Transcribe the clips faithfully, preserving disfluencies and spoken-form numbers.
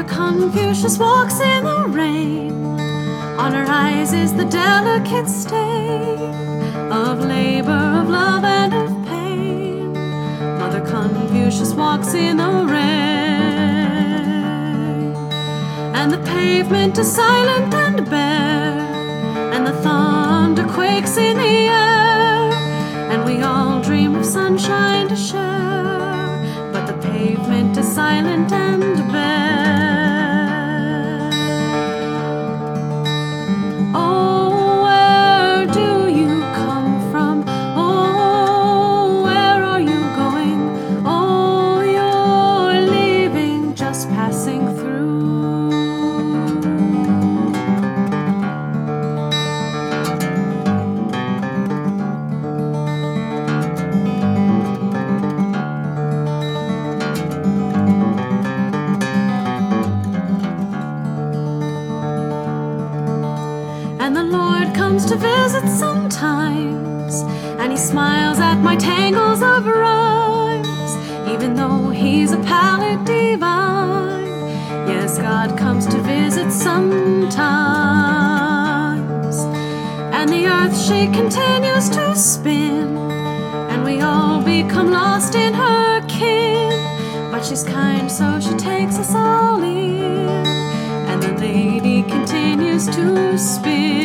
Confucius walks in the rain. On her eyes is the delicate stain of labor, of love, and of pain. Mother Confucius walks in the rain. And the pavement is silent and bare, and the thunder quakes in the air, and we all dream of sunshine to share, but the pavement is silent and bare. And the Lord comes to visit sometimes, and he smiles at my tangles of rhymes, even though he's a palette divine. Yes, God comes to visit sometimes. And the earth, she continues to spin, and we all become lost in her kin. But she's kind, so she takes us all in, and the lady continues to spin.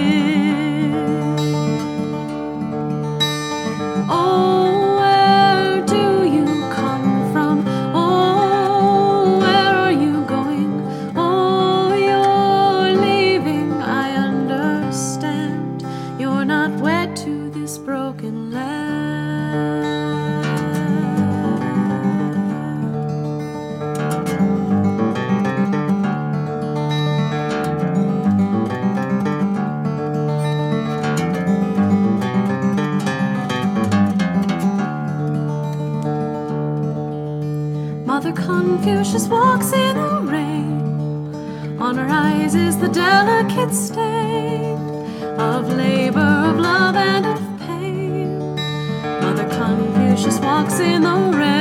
Oh, where do you come from? Oh, where are you going? Oh, you're leaving, I understand. You're not wed to this broken land. Mother Confucius walks in the rain. On her eyes is the delicate stain of labor, of love, and of pain. Mother Confucius walks in the rain.